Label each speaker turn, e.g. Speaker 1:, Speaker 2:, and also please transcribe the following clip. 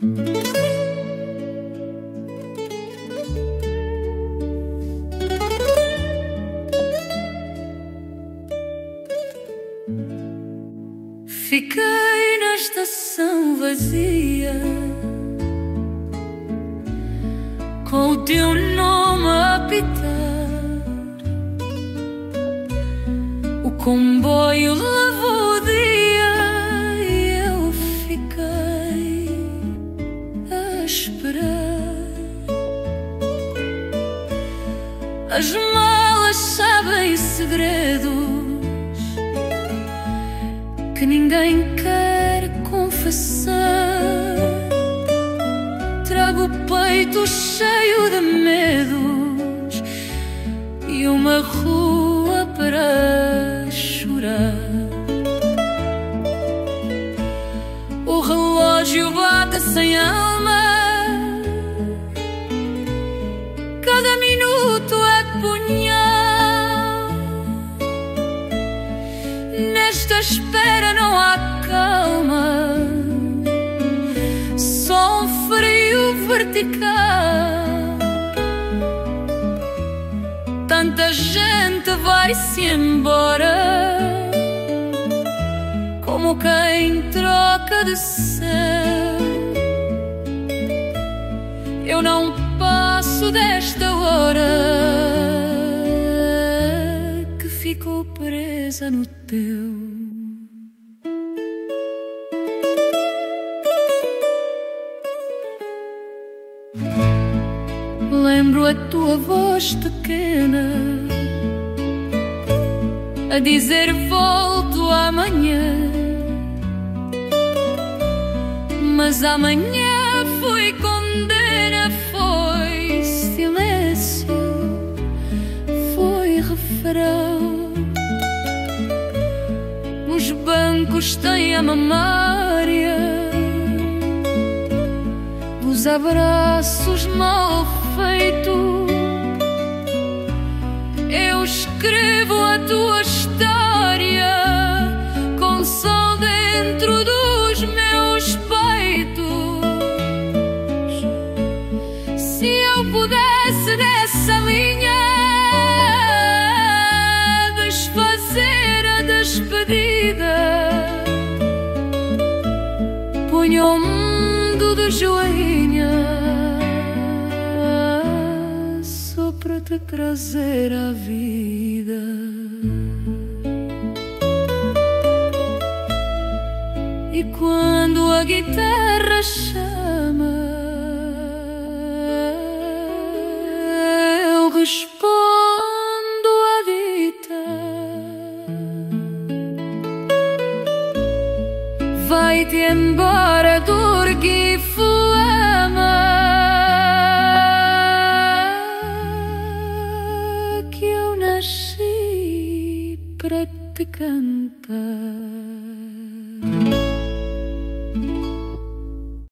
Speaker 1: Fiquei na estação vazia, com o teu nome a apitar. O comboio levou o dia e eu fiquei a esperar. As malas sabem segredos que ninguém quer confessar. Trago o peito cheio de medos e uma rua para chorar. O relógio bate sem alma, cada minuto é punhal. Nesta espera não há calma, só um frio vertical. Tanta gente vai-se embora, como quem troca de céu. Eu não passo desta hora que ficou presa no teu. Lembro a tua voz pequena a dizer volto amanhã, mas amanhã foi condena, foi silêncio, foi refrão. Nos bancos tem a memória dos abraços mal feitos. Eu escrevo a tua história com sol dentro dos meus peitos. Se eu pudesse nessa linha desfazer a despedida, ponho o mundo de joelhos só para te trazer a vida. E quando a guitarra chama, eu respondo a dita. Vai-te embora, dor que flama, que eu nasci para te cantar.